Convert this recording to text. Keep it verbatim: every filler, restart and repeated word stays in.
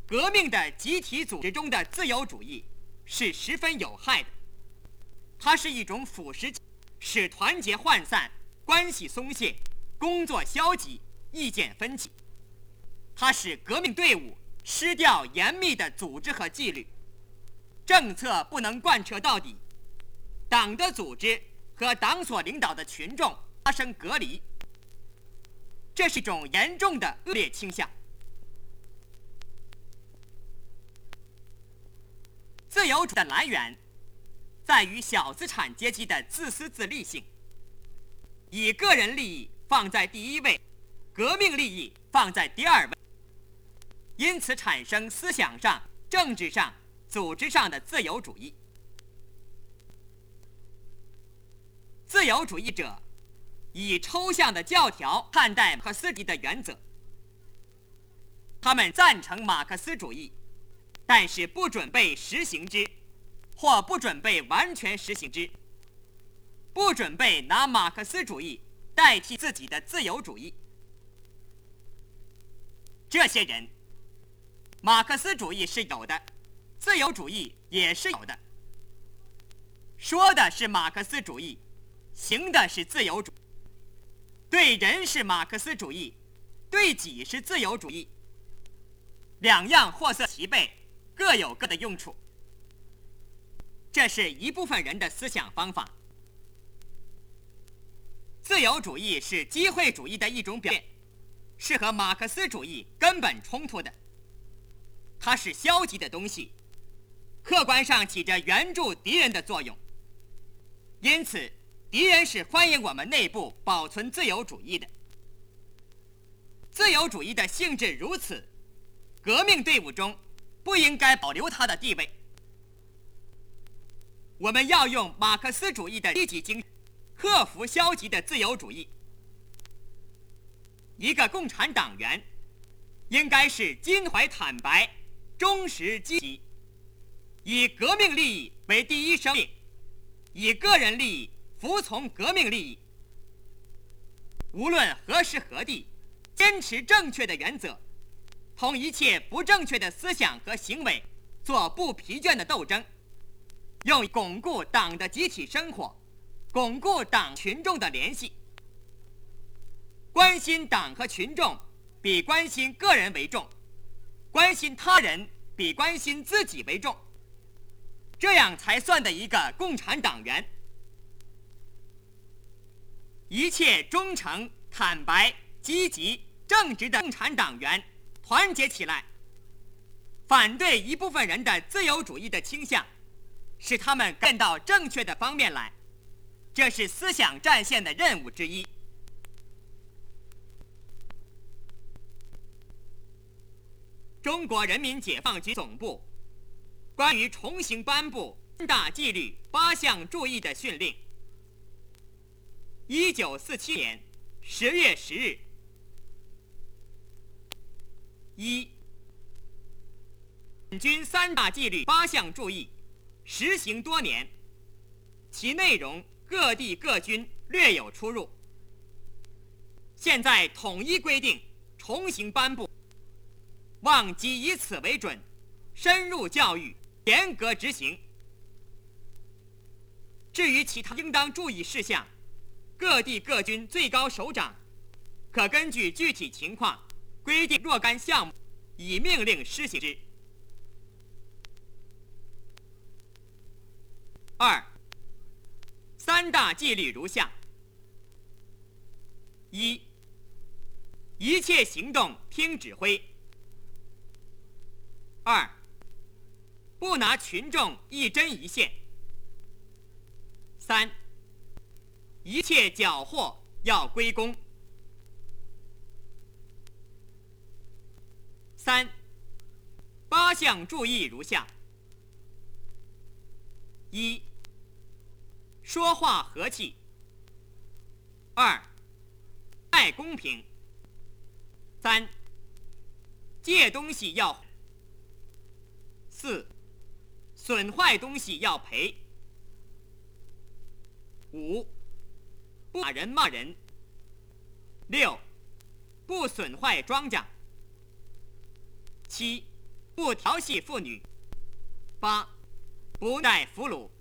革命的集体组织中的自由主义是十分有害的，它是一种腐蚀，使团结涣散，关系松懈，工作消极，意见分歧。它使革命队伍失掉严密的组织和纪律，政策不能贯彻到底，党的组织和党所领导的群众发生隔离，这是一种严重的恶劣倾向。自由主义的来源在于小资产阶级的自私自利性，以个人利益放在第一位，革命利益放在第二位，因此产生思想上、政治上、组织上的自由主义。自由主义者以抽象的教条看待马克思主义的原则，他们赞成马克思主义，但是不准备实行之，或不准备完全实行之，不准备拿马克思主义代替自己的自由主义。这些人，马克思主义是有的，自由主义也是有的，说的是马克思主义，行的是自由主义，对人是马克思主义，对己是自由主义，两样货色齐备，各有各的用处。这是一部分人的思想方法。自由主义是机会主义的一种表现，是和马克思主义根本冲突的。它是消极的东西，客观上起着援助敌人的作用。因此，敌人是欢迎我们内部保存自由主义的。自由主义的性质如此，革命队伍中不应该保留它的地位。我们要用马克思主义的积极精神克服消极的自由主义。一个共产党员应该是襟怀坦白，忠实积极，以革命利益为第一生命，以个人利益服从革命利益。无论何时何地，坚持正确的原则，同一切不正确的思想和行为做不疲倦的斗争，用巩固党的集体生活，巩固党群众的联系。关心党和群众比关心个人为重，关心他人比关心自己为重，这样才算得一个共产党员。一切忠诚、坦白、积极、正直的共产党员团结起来，反对一部分人的自由主义的倾向，使他们看到正确的方面来，这是思想战线的任务之一。中国人民解放军总部关于重新颁布三大纪律八项注意的训令，一九四七年十月十日。一、本军三大纪律八项注意实行多年，其内容各地各军略有出入，现在统一规定，重新颁布，望即以此为准，深入教育，严格执行。至于其他应当注意事项，各地各军最高首长可根据具体情况规定若干项目，以命令施行之。二、三大纪律如下：一、一切行动听指挥；二、不拿群众一针一线；三、一切缴获要归公；三、八项注意如下：一、说话和气；二、爱公平；三、借东西要；四、损坏东西要赔；五、不打人骂人；六、不损坏庄稼；七、 不调戏妇女；八，不虐俘虏。